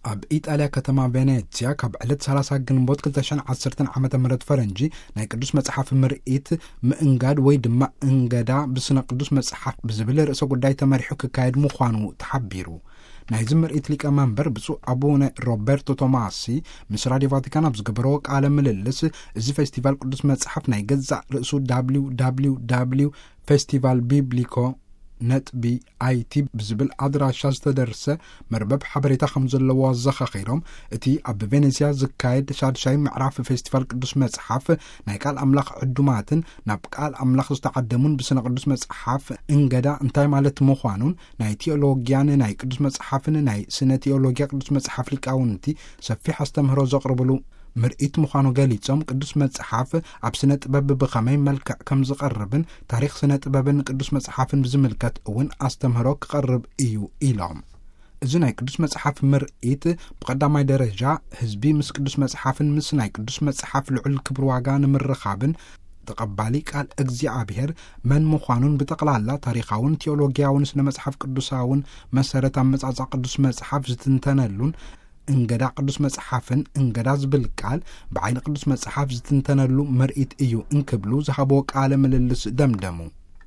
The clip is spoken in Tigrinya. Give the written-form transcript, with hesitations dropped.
ኣብ ኢጣልያ ከተማ ቬኔትሲያ ካብ ዕለት 30 ግንቦት 2010 ዓመተ ምህረት ፈረንጂ ናይ ቅዱስ መጽሓፍ ምርኢት ምእንጋድ ወይ ድማ እንገዳ ብስነ ቅዱስ መጽሓፍ ብዝብል ርእሰ ጉዳይ ተመሪሑ ክካየድ ምዃኑ ተሓቢሩ። ናይ ምርኢት ሊቀመንበር ብፁዕ አቡነ ሮቤርቶ ቶማሲ ምስ ራድዮ ቫቲካን ኣብ ዝገበሮ ቃለ ምልልስ እዚ ፌስቲቫል ቅዱስ መጽሓፍ ናይ ገዛእ ርእሱ www ፌስቲቫል ቢብሊኮ ነጥቢ አይቲ ብዝብል አድራሻ ዝተደርሰ መርበብ ሓበሬታ ከም ዘለዎ ዘኻኺሮም እቲ ኣብ ቬኔሲያ ዝካየድ ሻድሻይ ምዕራፍ ፌስቲቫል ቅዱስ መጽሓፍ ናይ ቃል ኣምላኽ ዕዱማትን ናብ ቃል ኣምላኽ ዝተዓደሙን ብስነ ቅዱስ መጽሓፍ እንገዳ እንታይ ማለት ምዃኑን ናይ ቴዎሎጊያን ናይ ቅዱስ መጽሓፍን ናይ ስነ ቴዎሎጊያ ቅዱስ መጽሓፍ ሊቃውንቲ ሰፊሕ አስተምህሮ ዘቕርብሉ ምርኢት ምዃኑ ገሊጾም ቅዱስ መጽሓፍ ኣብ ስነ ጥበብ ብኸመይ መልክዕ ከም ዝቐርብን ታሪክ ስነ ጥበብን ቅዱስ መጽሓፍን ብዝምልከት እውን አስተምህሮ ክቐርብ እዩ ኢሎም። እዚ ናይ ቅዱስ መጽሓፍ ምርኢት ብቐዳማይ ደረጃ ህዝቢ ምስ ቅዱስ መጽሓፍን ምስ ናይ ቅዱስ መጽሓፍ ልዑል ክብሪ ዋጋ ንምርኻብን ተቐባሊ ቃል እግዚአብሔር መን ምዃኑን ብጠቕላላ ታሪኻውን ቴዎሎጊያውን ስነ መጽሓፍ ቅዱሳውን መሰረት ኣመጻጽኣ ቅዱስ መጽሓፍ ዝትንተነሉን እንገዳ ቅዱስ መጽሓፍን እንገዳ ዝብል ቃል ብዓይኒ ቅዱስ መጽሓፍ ዝትንተነሉ ምርኢት እዩ እንክብሉ ዝሃቦ ቃለ ምልልስ ደምደሙ።